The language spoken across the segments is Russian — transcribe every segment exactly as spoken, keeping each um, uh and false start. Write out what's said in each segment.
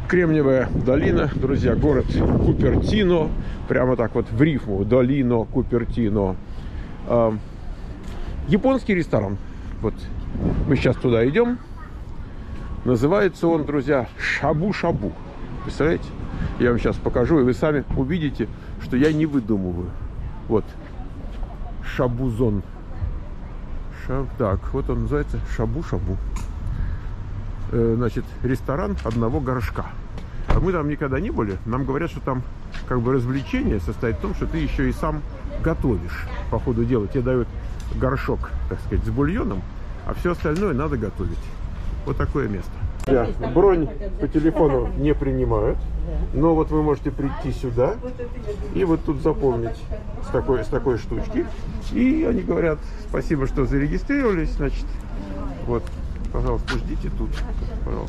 Кремниевая долина, друзья, город Купертино, прямо так вот в рифму, долино Купертино. Э, японский ресторан, вот мы сейчас туда идем, называется он, друзья, Шабу-Шабу, представляете? Я вам сейчас покажу, и вы сами увидите, что я не выдумываю. Вот, Шабузон. Шаб... Так, вот он называется Шабу-Шабу. Значит, ресторан одного горшка. А мы там никогда не были. Нам говорят, что там как бы развлечение состоит в том, что ты еще и сам готовишь по ходу дела. Тебе дают горшок, так сказать, с бульоном, а все остальное надо готовить. Вот такое место. Да, бронь по телефону не принимают, но вот вы можете прийти сюда и вот тут запомнить с такой, с такой штучки. И они говорят: спасибо, что зарегистрировались, значит, вот. Пожалуйста, ждите тут, пожалуйста.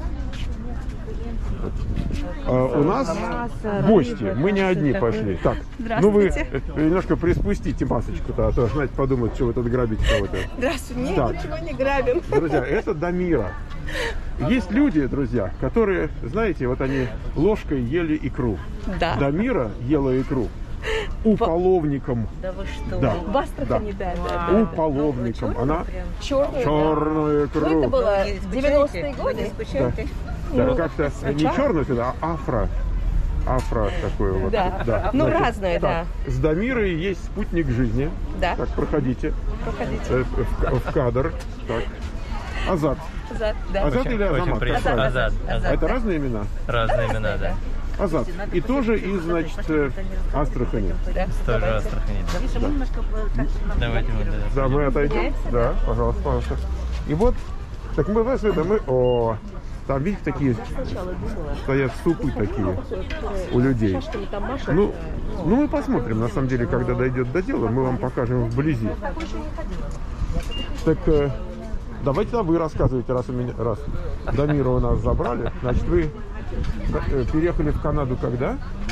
Вот. А у нас гости, мы не одни пошли. Так, ну вы немножко приспустите масочку-то, а то, знаете, подумают, что вы тут грабите кого-то. Здравствуйте, нет, так, ничего не грабим. Друзья, это Дамира. Есть люди, друзья, которые, знаете, вот они ложкой ели икру. Да. Дамира ела икру. Уполовником. Да вы что? Да. В Астрахани, да. да, да. Уполовником. Да. Она черную, черную икру. Ну, это было девяностые годы. Да. Да, ну, как-то не черную, а афро. Афро такое вот. Да. Да. Ну, значит, разное, так, да. С Дамирой есть спутник жизни. Да. Так, проходите. Проходите. Э, в, в кадр. Так. Азат. Азат, да. Азат очень, или Азамат? Азат, Азат, Азат. Это разные имена? Разные имена, да. Азат. И тоже из, значит, Астрахани. Да. Тоже Астрахани. Да. Давайте мы... Да, мы отойдем. Да, пожалуйста, пожалуйста. И вот, так мы, знаешь, это мы... О, там, видите, такие стоят супы такие у людей. Ну, ну, мы посмотрим, на самом деле, когда дойдет до дела, мы вам покажем вблизи. Так... Давайте вы рассказывайте, раз у меня, раз Дамира у нас забрали. Значит, вы переехали в Канаду когда?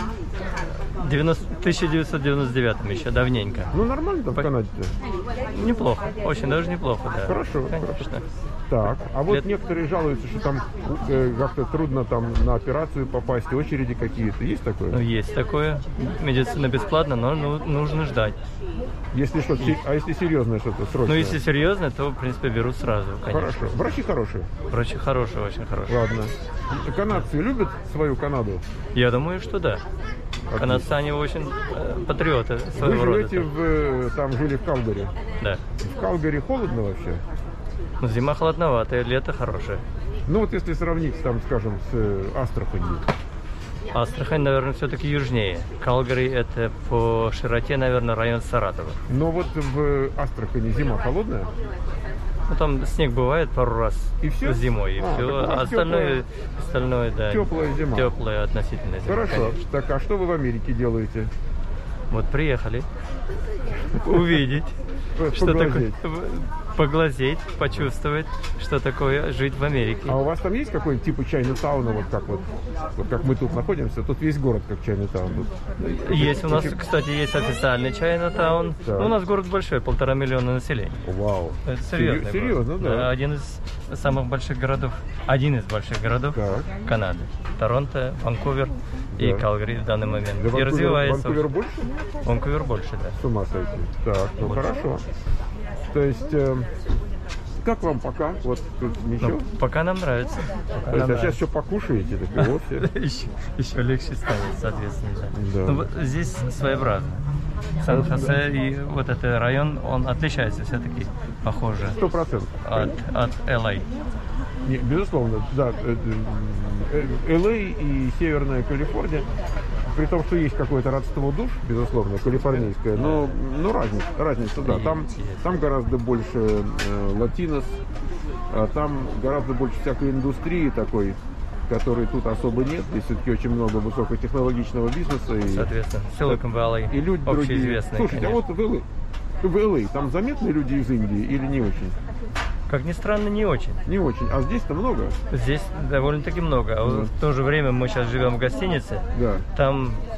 В тысяча девятьсот девяносто девятом, еще давненько. Ну, нормально там в Канаде-то? Неплохо, очень даже неплохо, да. Хорошо, конечно. Хорошо. Так, а вот Лет... некоторые жалуются, что там э, как-то трудно там на операцию попасть, очереди какие-то. Есть такое? Ну, есть такое. Медицина бесплатна, но ну, нужно ждать. Если что, а если серьезное что-то, срочное? Ну, если серьезно, то, в принципе, берут сразу, конечно. Хорошо. Врачи хорошие? Врачи хорошие, очень хорошие. Ладно. Канадцы любят свою Канаду? Я думаю, что да. Отлично. Канадцы, они очень э, патриоты своего Вы живете рода. в, там жили в Калгари? Да. В Калгари холодно вообще? Ну, зима холодноватая, лето хорошее. Ну вот если сравнить, там, скажем, с Астраханью. Астрахань, наверное, все-таки южнее. Калгари — это по широте, наверное, район Саратова. Но вот в Астрахани зима холодная? Ну, там снег бывает пару раз и все? Зимой, и а, все. А остальное, теплая, остальное, да. Теплая зима. Теплая относительно зима. Хорошо. Конечно. Так, а что вы в Америке делаете? Вот приехали увидеть, что такое, поглазеть, почувствовать, что такое жить в Америке. А у вас там есть какой-нибудь типа Чайна-тауна, вот как вот, вот как мы тут находимся? Тут весь город как Чайна-таун. Есть у нас, кстати, есть официальный Чайна-таун. У нас город большой, полтора миллиона населения. Вау. Это серьезно. Серьезно, да. да. Один из самых больших городов, один из больших городов так. Канады. Торонто, Ванкувер и да. Калгари в данный момент. Да, и Ванкувер, развивается. Ванкувер больше? Ванкувер больше, да. С ума сойти. Так, ну больше. Хорошо. То есть, э, как вам пока? Вот тут ничего? Ну, пока нам нравится. Пока То есть, нам а нравится. сейчас еще покушаете, так и вовсе. еще, еще легче станет, соответственно. Да. Да. Ну, вот здесь своеобразно. Сан-Хосе и вот этот район, он отличается все-таки, похоже. Сто процентов. От, от Эл Эй. Не, безусловно, да. Эл Эй и Северная Калифорния, при том, что есть какое-то родство душ, безусловно, калифорнийское, но, но разница, разница, да. Там, там гораздо больше э, латинос, а там гораздо больше всякой индустрии такой, которой тут особо нет. Здесь все-таки очень много высокотехнологичного бизнеса. И, соответственно, Silicon Valley, и люди общеизвестные. Слушайте, конечно. а вот в Эл Эй, в Эл Эй там заметны люди из Индии или не очень? Как ни странно, не очень. Не очень. А здесь-то много? Здесь довольно-таки много. А да. В то же время мы сейчас живем в гостинице. Да. Там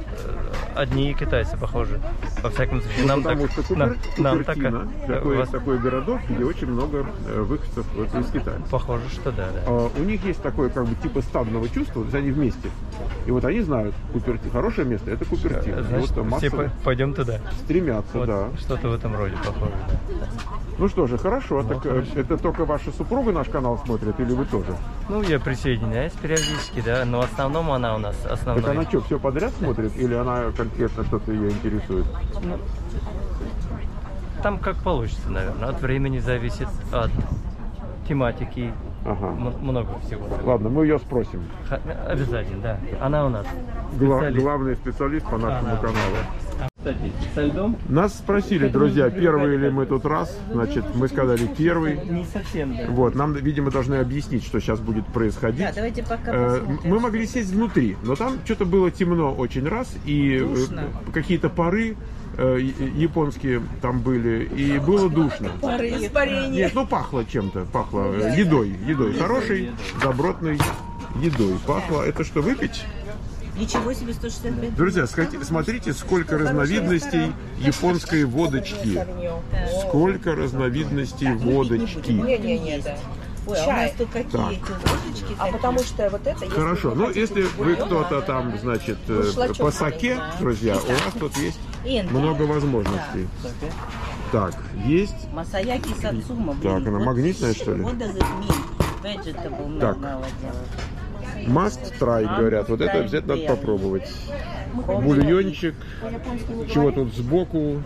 одни китайцы похожи. Во всяком случае, Ну, нам потому так, что Купер, нам, нам так, Купертино э, такой, вас- такой городок, где очень много э, выходцев вот из Китая. похоже, что да, да. А, у них есть такое как бы типа стадного чувства, то есть они вместе. И вот они знают, Купертино, хорошее место, это Купертино. И Значит, вот все массово по- пойдем туда. стремятся, Вот да. что-то в этом роде похоже. Да. Ну что же, хорошо. Ну, так э, хорошо. это только ваша супруга наш канал смотрит или вы тоже? Ну, я присоединяюсь периодически, да, но в основном она у нас основной. Так она что, все подряд смотрит или она конкретно что-то ее интересует? Ну, там как получится, наверное. От времени зависит, от тематики. Ага. М- много всего. Ладно, мы ее спросим. Ха- Обязательно, да. Она у нас. Гла- специалист. главный специалист по нашему Она, каналу. да. Кстати, со льдом Нас спросили, друзья, первый ли мы тут раз. Значит, мы сказали первый. не совсем, да. Вот, нам, видимо, должны объяснить, что сейчас будет происходить. Да, давайте пока Э, посмотрим. Мы могли сесть внутри, но там что-то было темно очень раз, и э, Душно. какие-то пары э, я- японские там были, и было душно. Пары, испарение. Нет, ну пахло чем-то, пахло э, едой, едой, хорошей, добротной едой. Пахло, это что, выпить? Ничего себе, сто шестьдесят пять. Друзья, сходи- смотрите, сколько разновидностей японской водочки. Сколько разновидностей водочки. Не-не-не, да. Ой, а у нас тут какие Так. эти водочки. А потому что вот это... Хорошо, ну если вы кто-то там, значит, э, шлачок по саке, друзья, у нас тут есть много возможностей. Так, есть. Масаяки Сацума. Так, она магнитная, что ли? Вот does it mean? Vegetable Так. много Must try, говорят. Вот это обязательно надо попробовать. Бульончик. Чего тут сбоку?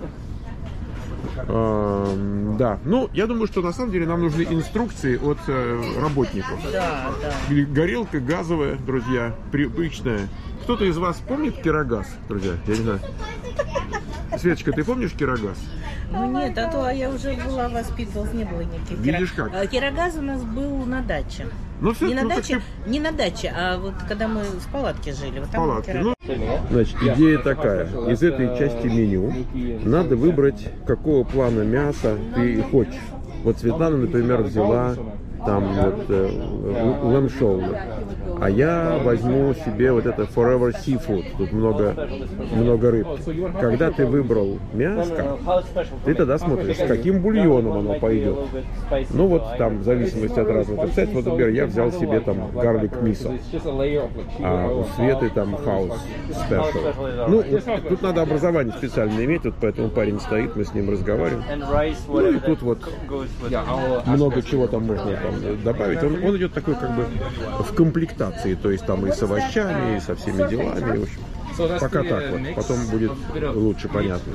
Эм, да. Ну, я думаю, что на самом деле нам нужны инструкции от э, работников. Да, да. Или горелка газовая, друзья, привычная. Кто-то из вас помнит кирогаз, друзья? Я не знаю. Светочка, ты помнишь кирогаз? Ну нет, а то я уже была воспитывалась, не было никаких. Видишь кира- как? А, Кирогаз у нас был на даче. Ну, все, Не на ну, так даче, ты не на даче, а вот когда мы в палатке жили. Вот там был палатки. кирогаз. Ну, значит, идея такая. Из этой части меню надо выбрать, какого плана мяса ты хочешь. Вот Светлана, например, взяла там вот лэмшоу. А я возьму себе вот это Forever Seafood. Тут много, много рыбки. Когда ты выбрал мяско, ты тогда смотришь, с каким бульоном оно пойдет. Ну вот там, в зависимости от разных рецептов, вот, например, я взял себе там гарлик мисо, а у Светы там хаус спешл. Ну, вот тут надо образование специально иметь, вот поэтому парень стоит, мы с ним разговариваем. Ну и тут вот много чего там можно там добавить. Он, он идет такой как бы в комплектации, то есть там и с овощами, и со всеми делами. В общем, пока так вот, потом будет лучше понятно.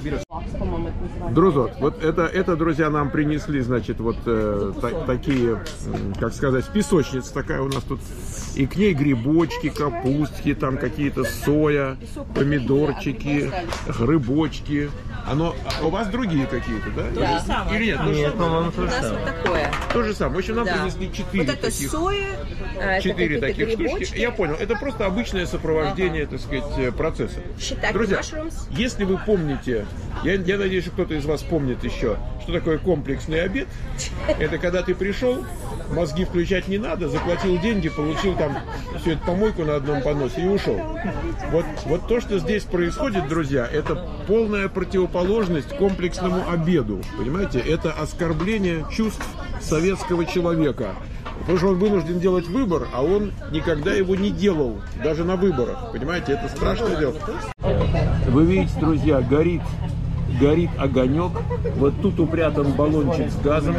Друзья, вот это, это, друзья, нам принесли, значит, вот э, та, такие, м, как сказать, песочница такая у нас тут. И к ней грибочки, капустки, там какие-то соя, помидорчики, грибочки. Оно, а у вас другие какие-то, да? То же самое. Или нет? То же Нет, самое? по-моему, У то же нас самое. вот такое. То же самое. В общем, нам Да. принесли четыре Вот это таких. соя, а это Четыре какие-то таких штучки. грибочки. Я понял. Это просто обычное сопровождение, так сказать, процесса. Shiitake Друзья, mushrooms. если вы помните, я, я надеюсь, что кто-то из вас помнит еще, что такое комплексный обед. Это когда ты пришел, мозги включать не надо, заплатил деньги, получил там всю эту помойку на одном поносе и ушел. Вот, вот то, что здесь происходит, друзья, это полная противоположность комплексному обеду. Понимаете? Это оскорбление чувств советского человека. Потому что он вынужден делать выбор, а он никогда его не делал, даже на выборах. Понимаете, это страшное дело. Вы видите, друзья, горит, горит огонек. Вот тут упрятан баллончик с газом.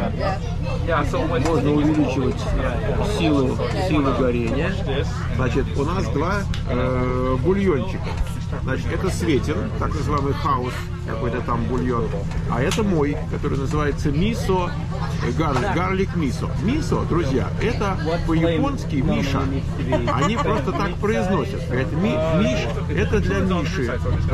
Можно увеличивать силу, силу горения. Значит, у нас два э, бульончика. Значит, это Светин, так называемый хаус, какой-то там бульон. А это мой, который называется мисо, гар- гарлик мисо. Мисо, друзья, это по-японски Миша. Они просто так произносят. Говорят, Ми, Миш, это для Миши.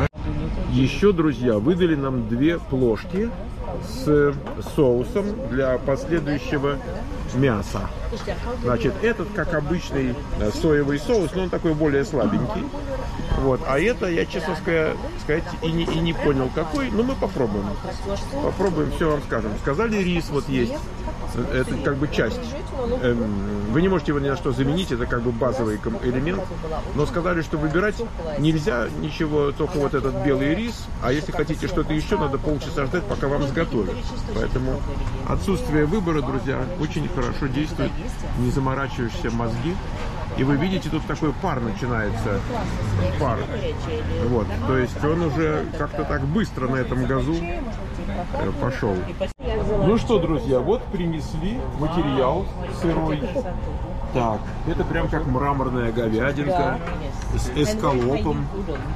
Еще, друзья, выдали нам две плошки с соусом для последующего мяса. Значит, этот, как обычный э, соевый соус, но он такой более слабенький. Вот. А это, я, честно сказать, и не, и не понял, какой. Но мы попробуем. Попробуем, все вам скажем. Сказали, рис вот есть Это как бы часть. Вы не можете его ни на что заменить, это как бы базовый элемент. Но сказали, что выбирать нельзя ничего, только вот этот белый рис. А если хотите что-то еще, надо полчаса ждать, пока вам сготовят. Поэтому отсутствие выбора, друзья, очень хорошо действует. Не заморачиваешься мозги. И вы видите, тут такой пар начинается. Пар. Вот. То есть он уже как-то так быстро на этом газу пошел. Ну что, друзья, вот принесли материал сырой. Так, это прям как мраморная говядинка с эскалопом.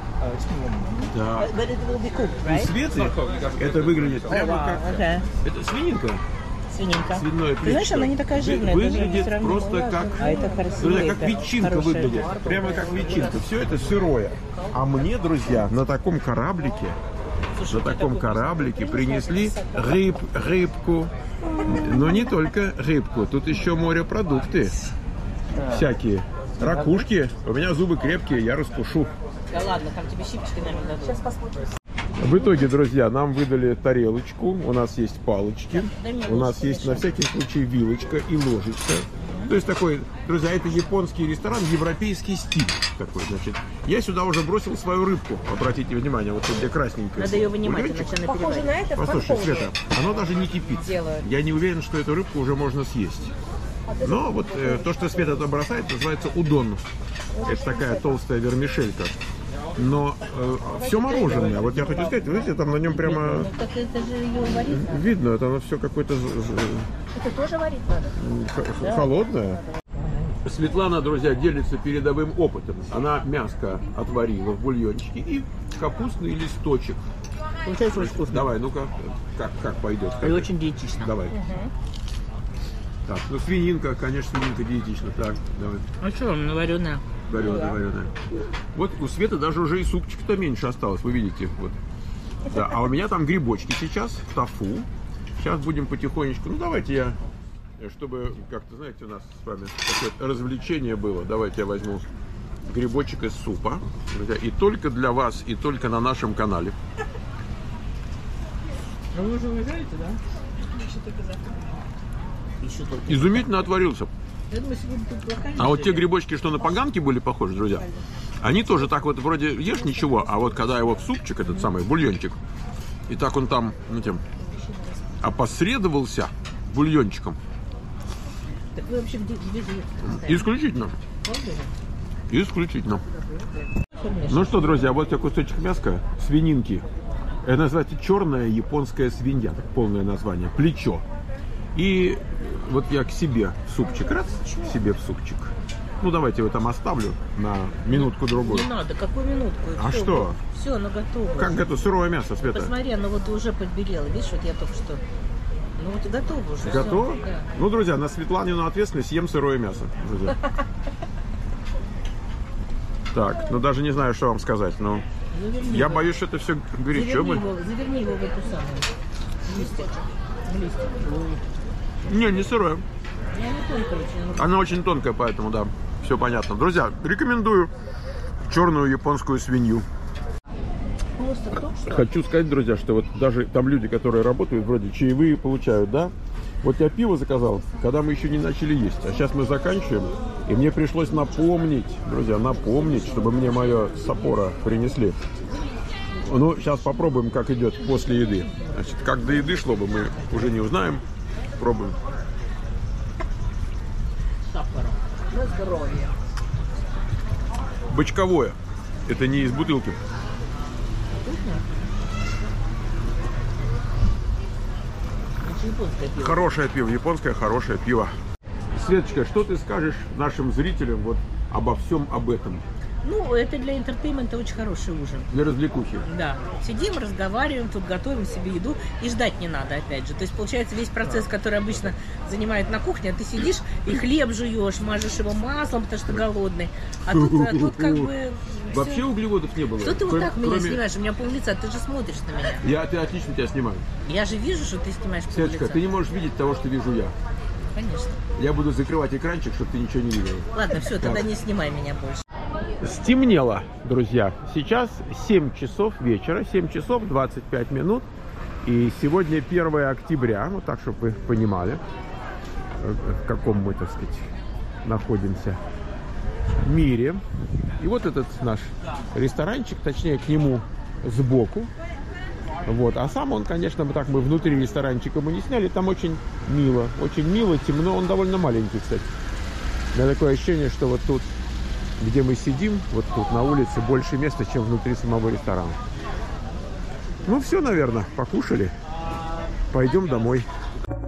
Да. У Светы это выглядит прямо как... Это свининка. Свининка. Свиное плечо. Ты знаешь, она не такая жирная. Выглядит просто как, а это красиво, друзья, как это ветчинка хорошая. выглядит. Прямо как ветчинка. Все это сырое. А мне, друзья, на таком кораблике, на таком кораблике принесли рыб, рыбку. Но не только рыбку. Тут еще морепродукты. Всякие. Ракушки. У меня зубы крепкие, я раскушу. Да ладно, там тебе щипчики, наверное, дадут. Сейчас посмотрим. В итоге, друзья, нам выдали тарелочку, у нас есть палочки, у нас есть на всякий случай вилочка и ложечка. То есть такой, друзья, это японский ресторан, европейский стиль такой, значит. Я сюда уже бросил свою рыбку, обратите внимание, вот тут где красненькая. Надо ее вынимать, Бульончик. иначе она Похоже на это. Послушай, Света, оно даже не кипит. Делают. Я не уверен, что эту рыбку уже можно съесть. Но вот э, то, что Света это бросает, называется удон. Это такая толстая вермишелька. Но э, все мороженое. Вот я хочу сказать, видите, там на нем прямо Так это же ее варить надо. видно, это оно все какое-то Это тоже варить надо? холодное. Светлана, друзья, делится передовым опытом. Она мяско отварила в бульончике и капустный листочек. Получается очень вкусно. Давай, ну-ка, как, как пойдет? И очень диетично. Давай. Угу. Так, ну свининка, конечно, свининка диетична. Так, давай. А что, она вареная? Вареная, вареная. Вот у Светы даже уже и супчика-то меньше осталось, вы видите. Вот. Да, а у меня там грибочки сейчас, тофу. Сейчас будем потихонечку. Ну давайте я, чтобы как-то, знаете, у нас с вами такое развлечение было. Давайте я возьму грибочек из супа. Друзья, и только для вас, и только на нашем канале. А вы уже уезжаете, да? Еще только. Изумительно отварился. Я думаю, сегодня тут плохая. А вот те грибочки, что на поганки были похожи, друзья, они тоже так вот вроде ешь ничего, а вот когда его в супчик, этот самый бульончик, и так он там, ну, тем, опосредовался бульончиком. Так вы вообще где, где живете? Исключительно. Исключительно. Ну что, друзья, вот тебе кусочек мяска, свининки. Это называется черная японская свинья, так полное название, плечо. И вот я к себе в супчик, раз, к себе в супчик. Ну, давайте его там оставлю на минутку-другую. Не надо, какую минутку? А Всё, что? Все, оно готово. Как это сырое мясо, Света? Посмотри, оно вот уже подбелело. Видишь, вот я только что. Ну вот и готово уже. Готово? Всё, да. Ну, друзья, на Светланину ответственность съем сырое мясо, друзья. Так, ну даже не знаю, что вам сказать, но Заверни я его. боюсь, что это все горячо. Заверни его, заверни его в эту самую листик. В листик. Не, не сырое. И оно тонкое очень. Она очень тонкая, поэтому, да, все понятно. Друзья, рекомендую черную японскую свинью. Просто в том, что... Хочу сказать, друзья, что вот даже там люди, которые работают, вроде чаевые получают, да? Вот я пиво заказал, когда мы еще не начали есть, а сейчас мы заканчиваем, и мне пришлось напомнить, друзья, напомнить, чтобы мне мое саппоро принесли. Ну, сейчас попробуем, как идет после еды. Значит, как до еды шло бы, мы уже не узнаем. Пробуем. Саппоро. На здоровье. Бочковое. Это не из бутылки. Японское пиво. Хорошее пиво, японское хорошее пиво. Светочка, что ты скажешь нашим зрителям вот обо всем об этом? Ну, это для интертеймента очень хороший ужин. Для развлекухи. Да. Сидим, разговариваем, тут готовим себе еду и ждать не надо, опять же. То есть, получается, весь процесс, который обычно занимает на кухне, а ты сидишь и хлеб жуешь, мажешь его маслом, потому что голодный. А тут, а тут как бы... Вообще всё. углеводов не было. Что ты вот Кроме- так меня кроме- снимаешь? У меня пол-лица, ты же смотришь на меня. Я ты отлично тебя снимаю. Я же вижу, что ты снимаешь Светочка, пол-лица. ты не можешь видеть того, что вижу я. Конечно. Я буду закрывать экранчик, чтобы ты ничего не видела. Ладно, все, тогда не снимай меня больше. Стемнело, друзья. Сейчас семь часов вечера, семь часов двадцать пять минут. И сегодня первое октября, вот так, чтобы вы понимали. в каком мы, так сказать, находимся мире. И вот этот наш ресторанчик, точнее, к нему сбоку. Вот. А сам он, конечно, мы так мы внутри ресторанчика мы не сняли. Там очень мило. Очень мило, темно. Он довольно маленький, кстати. У меня такое ощущение, что вот тут, где мы сидим, вот тут на улице, больше места, чем внутри самого ресторана. Ну, все, наверное, покушали. Пойдем домой.